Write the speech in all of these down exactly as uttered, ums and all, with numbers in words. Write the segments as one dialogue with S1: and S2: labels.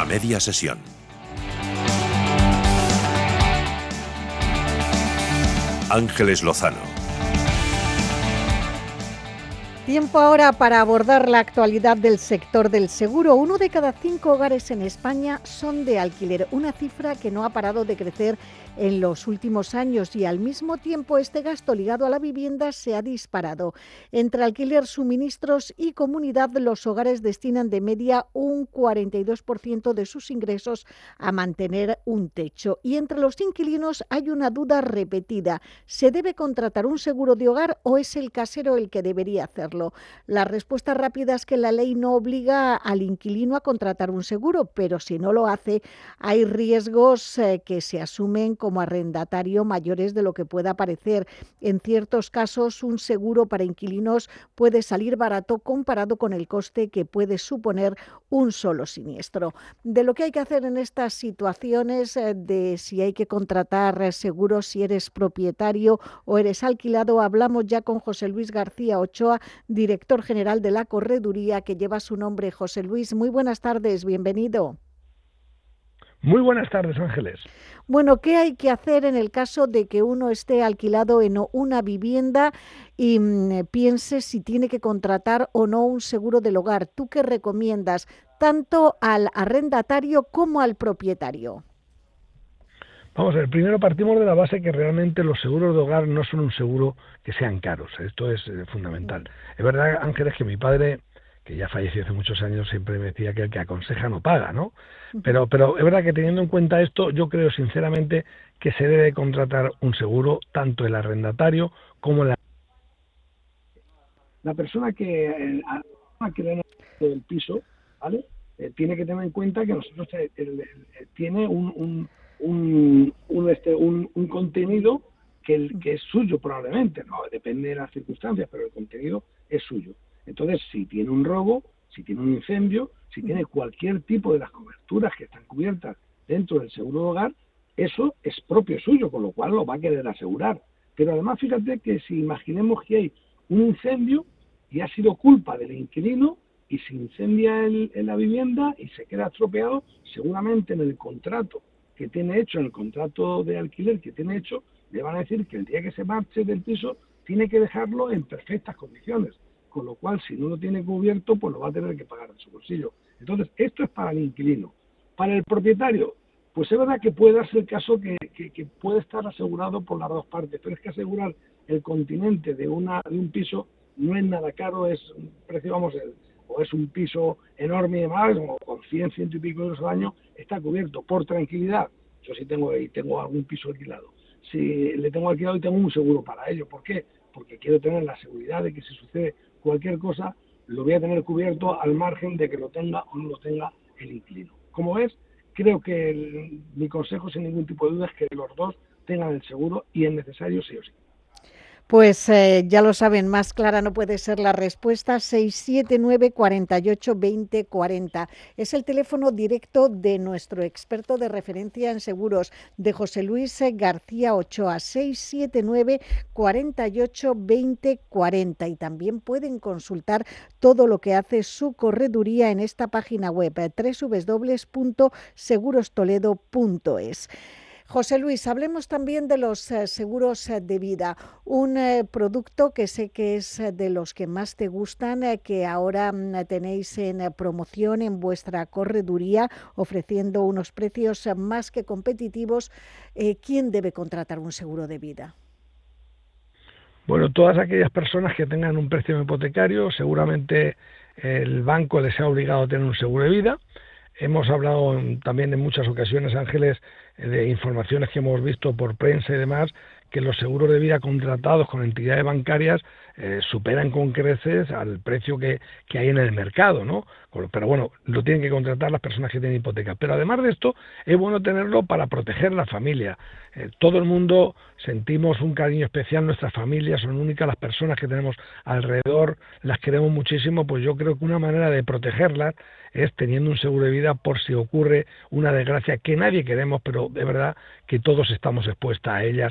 S1: A media sesión. Ángeles Lozano.
S2: Tiempo ahora para abordar la actualidad del sector del seguro. Uno de cada cinco hogares en España son de alquiler, una cifra que no ha parado de crecer en los últimos años y al mismo tiempo este gasto ligado a la vivienda se ha disparado. Entre alquiler, suministros y comunidad, los hogares destinan de media un cuarenta y dos por ciento de sus ingresos a mantener un techo. Y entre los inquilinos hay una duda repetida: ¿se debe contratar un seguro de hogar o es el casero el que debería hacerlo? La respuesta rápida es que la ley no obliga al inquilino a contratar un seguro, pero si no lo hace, hay riesgos eh, que se asumen como arrendatario mayores de lo que pueda parecer. En ciertos casos, un seguro para inquilinos puede salir barato comparado con el coste que puede suponer un solo siniestro. De lo que hay que hacer en estas situaciones, eh, de si hay que contratar eh, seguros, si eres propietario o eres alquilado, hablamos ya con José Luis García Ochoa, director general de la correduría que lleva su nombre. José Luis, muy buenas tardes, bienvenido.
S3: Muy buenas tardes, Ángeles.
S2: Bueno, ¿qué hay que hacer en el caso de que uno esté alquilado en una vivienda y mmm, piense si tiene que contratar o no un seguro del hogar? ¿Tú qué recomiendas tanto al arrendatario como al propietario?
S3: Vamos a ver, primero partimos de la base que realmente los seguros de hogar no son un seguro que sean caros. Esto es eh, fundamental. Es verdad, Ángeles, que mi padre, que ya falleció hace muchos años, siempre me decía que el que aconseja no paga, ¿no? Pero, pero es verdad que teniendo en cuenta esto, yo creo sinceramente que se debe contratar un seguro, tanto el arrendatario como la... La persona que, eh, que le el piso, ¿vale? Eh, tiene que tener en cuenta que nosotros eh, el, el, el, tiene un, un, un, un, este, un, un contenido que, el, que es suyo probablemente, no depende de las circunstancias, pero el contenido es suyo. Entonces, si tiene un robo, si tiene un incendio, si tiene cualquier tipo de las coberturas que están cubiertas dentro del seguro de hogar, eso es propio suyo, con lo cual lo va a querer asegurar. Pero además, fíjate que si imaginemos que hay un incendio y ha sido culpa del inquilino y se incendia el, en la vivienda y se queda estropeado, seguramente en el contrato que tiene hecho, en el contrato de alquiler que tiene hecho, le van a decir que el día que se marche del piso tiene que dejarlo en perfectas condiciones. Con lo cual, si no lo tiene cubierto, pues lo va a tener que pagar de su bolsillo. Entonces, esto es para el inquilino. Para el propietario, pues es verdad que puede darse el caso que, que, que puede estar asegurado por las dos partes, pero es que asegurar el continente de, una, de un piso no es nada caro, es un precio, vamos, el, o es un piso enorme y demás, como con cien, ciento y pico euros al año, está cubierto por tranquilidad. Yo sí tengo, y tengo algún piso alquilado. Si le tengo alquilado y tengo un seguro para ello. ¿Por qué? Porque quiero tener la seguridad de que si sucede cualquier cosa, lo voy a tener cubierto al margen de que lo tenga o no lo tenga el inquilino. Como ves, creo que el, mi consejo sin ningún tipo de duda es que los dos tengan el seguro y es necesario sí o sí.
S2: Pues eh, ya lo saben, más clara no puede ser la respuesta. Seis siete nueve, cuarenta y ocho, veinte, cuarenta. Es el teléfono directo de nuestro experto de referencia en seguros, de José Luis García Ochoa. Seis siete nueve, cuarenta y ocho, veinte, cuarenta. Y también pueden consultar todo lo que hace su correduría en esta página web, doble u doble u doble u punto seguros toledo punto es. José Luis, hablemos también de los eh, seguros eh, de vida, un eh, producto que sé que es de los que más te gustan, eh, que ahora mm, tenéis en eh, promoción en vuestra correduría, ofreciendo unos precios eh, más que competitivos. Eh, ¿Quién debe contratar un seguro de vida?
S3: Bueno, todas aquellas personas que tengan un préstamo hipotecario, seguramente el banco les ha obligado a tener un seguro de vida. Hemos hablado también en muchas ocasiones, Ángeles, de informaciones que hemos visto por prensa y demás, que los seguros de vida contratados con entidades bancarias eh, superan con creces al precio que, que hay en el mercado, ¿no? Pero bueno, lo tienen que contratar las personas que tienen hipoteca. Pero además de esto, es bueno tenerlo para proteger la familia. Eh, todo el mundo sentimos un cariño especial, nuestras familias son únicas, las personas que tenemos alrededor las queremos muchísimo, pues yo creo que una manera de protegerlas es teniendo un seguro de vida por si ocurre una desgracia que nadie queremos, pero de verdad que todos estamos expuestos a ellas antes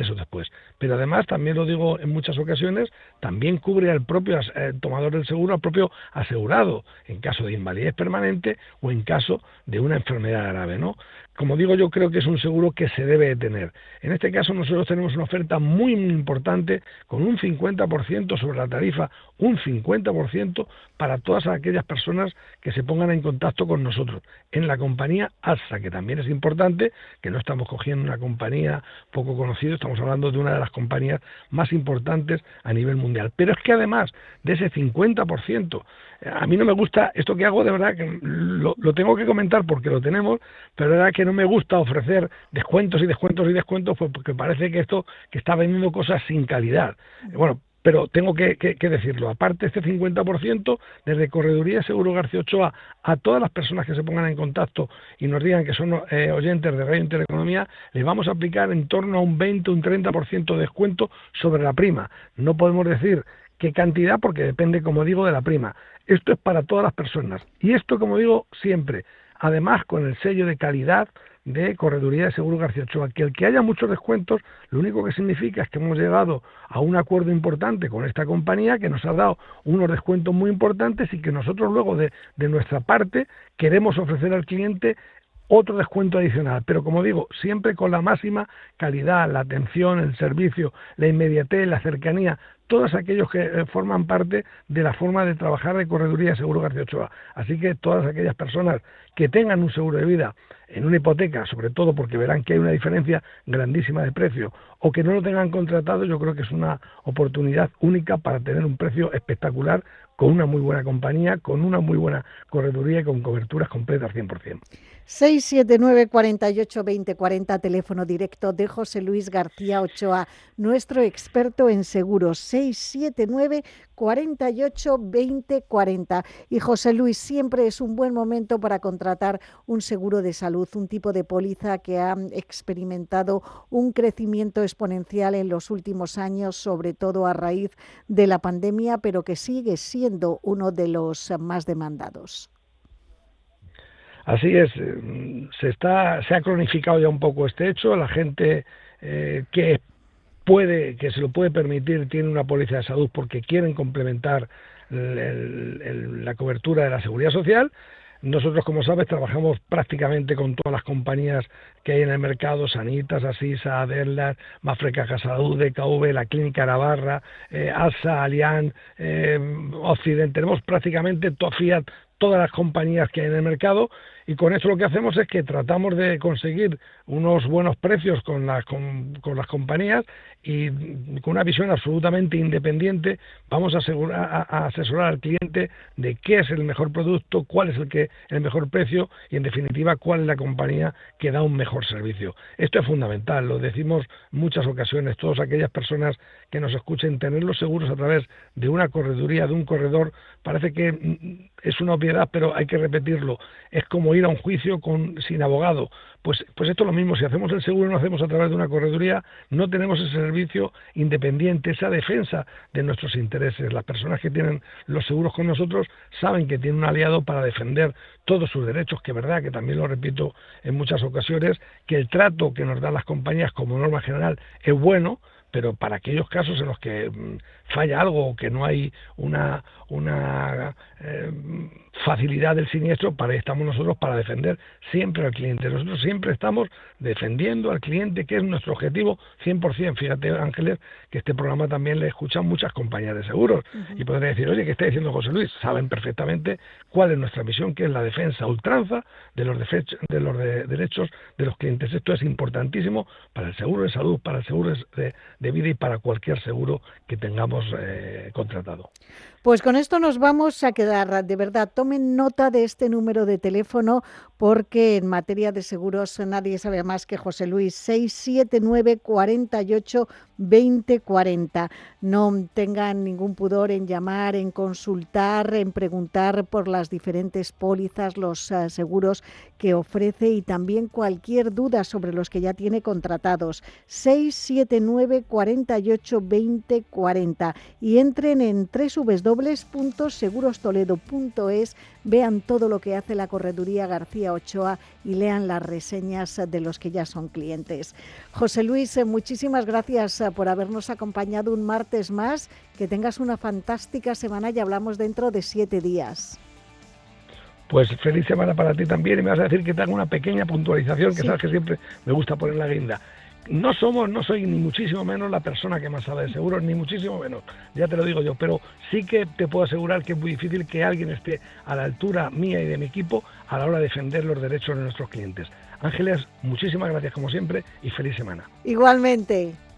S3: antes o después. Pero además, también lo digo en muchas ocasiones, también cubre al propio eh, tomador del seguro, al propio asegurado, en caso de invalidez permanente o en caso de una enfermedad grave, ¿no? Como digo, yo creo que es un seguro que se debe de tener. En este caso nosotros tenemos una oferta muy, muy importante con un cincuenta por ciento sobre la tarifa, un cincuenta por ciento para todas aquellas personas que se pongan en contacto con nosotros en la compañía AXA, que también es importante, que no estamos cogiendo una compañía poco conocida, estamos hablando de una de las compañías más importantes a nivel mundial. Pero es que además de ese cincuenta por ciento, a mí no me gusta esto que hago, de verdad que lo, lo tengo que comentar porque lo tenemos, pero de verdad que no me gusta ofrecer descuentos y descuentos y descuentos, pues porque parece que esto que está vendiendo cosas sin calidad. Bueno, pero tengo que, que, que decirlo, aparte de este cincuenta por ciento, desde Correduría de Seguro García Ochoa, a todas las personas que se pongan en contacto y nos digan que son eh, oyentes de Radio Intereconomía, les vamos a aplicar en torno a un veinte, un treinta por ciento de descuento sobre la prima. No podemos decir qué cantidad porque depende, como digo, de la prima. Esto es para todas las personas. Y esto, como digo, siempre, además con el sello de calidad de Correduría de Seguro García Ochoa, que el que haya muchos descuentos, lo único que significa es que hemos llegado a un acuerdo importante con esta compañía que nos ha dado unos descuentos muy importantes y que nosotros luego de, de nuestra parte queremos ofrecer al cliente otro descuento adicional, pero como digo, siempre con la máxima calidad, la atención, el servicio, la inmediatez, la cercanía, todos aquellos que eh, forman parte de la forma de trabajar de Correduría de Seguro García Ochoa. Así que todas aquellas personas que tengan un seguro de vida en una hipoteca, sobre todo porque verán que hay una diferencia grandísima de precio, o que no lo tengan contratado, yo creo que es una oportunidad única para tener un precio espectacular con una muy buena compañía, con una muy buena correduría y con coberturas completas al cien por ciento.
S2: seis siete nueve, cuatro ocho, dos cero cuatro cero, teléfono directo de José Luis García Ochoa, nuestro experto en seguros, seis siete nueve, cuatro ocho, dos cero cuatro cero. Y José Luis, siempre es un buen momento para contratar un seguro de salud, un tipo de póliza que ha experimentado un crecimiento exponencial en los últimos años, sobre todo a raíz de la pandemia, pero que sigue siendo uno de los más demandados.
S3: Así es, se está, se ha cronificado ya un poco este hecho. La gente eh, que puede, que se lo puede permitir, tiene una póliza de salud porque quieren complementar el, el, el, la cobertura de la seguridad social. Nosotros, como sabes, trabajamos prácticamente con todas las compañías que hay en el mercado: Sanitas, Asisa, Aderlas, Mafre Caja Salud, D K V, la Clínica Navarra, eh, AXA, Allianz, eh, Occident. Tenemos prácticamente to, Fiat, todas las compañías que hay en el mercado, y con esto lo que hacemos es que tratamos de conseguir unos buenos precios con las, con, con las compañías, y con una visión absolutamente independiente vamos a, asegurar, a, a asesorar al cliente de qué es el mejor producto, cuál es el, que, el mejor precio y, en definitiva, cuál es la compañía que da un mejor servicio. Esto es fundamental, lo decimos muchas ocasiones, todas aquellas personas que nos escuchen, tener los seguros a través de una correduría, de un corredor, parece que es una obviedad, pero hay que repetirlo. Es como ir a un juicio con, sin abogado. Pues, pues esto es lo mismo, si hacemos el seguro y no hacemos a través de una correduría, no tenemos ese servicio independiente, esa defensa de nuestros intereses. Las personas que tienen los seguros con nosotros saben que tienen un aliado para defender todos sus derechos, que verdad, que también lo repito en muchas ocasiones, que el trato que nos dan las compañías como norma general es bueno, pero para aquellos casos en los que mmm, falla algo o que no hay una, una eh, facilidad del siniestro, para ahí estamos nosotros, para defender siempre al cliente. Nosotros siempre estamos defendiendo al cliente, que es nuestro objetivo cien por ciento. Fíjate, Ángeles, que este programa también le escuchan muchas compañías de seguros. Uh-huh. Y podrían decir, oye, ¿qué está diciendo José Luis? Saben perfectamente cuál es nuestra misión, que es la defensa a ultranza de los, defech- de los de- derechos de los clientes. Esto es importantísimo para el seguro de salud, para el seguro de, de vida y para cualquier seguro que tengamos eh, contratado.
S2: Pues con esto nos vamos a quedar. De verdad, tomen nota de este número de teléfono, porque en materia de seguros nadie sabe más que José Luis. Seis siete nueve, cuatro ocho, dos cero cuatro cero. No tengan ningún pudor en llamar, en consultar, en preguntar por las diferentes pólizas, los uh, seguros que ofrece, y también cualquier duda sobre los que ya tiene contratados. Seis siete nueve, cuatro ocho, dos cero cuatro cero, y entren en doble u doble u doble u w punto segurostoledo punto es, vean todo lo que hace la Correduría García Ochoa y lean las reseñas de los que ya son clientes. José Luis, muchísimas gracias por habernos acompañado un martes más. Que tengas una fantástica semana y hablamos dentro de siete días.
S3: Pues feliz semana para ti también, y me vas a decir que te hago una pequeña puntualización, que
S2: sí.
S3: sabes que siempre me gusta poner la guinda. No somos, no soy ni muchísimo menos la persona que más sabe de seguros, ni muchísimo menos, ya te lo digo yo, pero sí que te puedo asegurar que es muy difícil que alguien esté a la altura mía y de mi equipo a la hora de defender los derechos de nuestros clientes. Ángeles, muchísimas gracias como siempre y feliz semana.
S2: Igualmente.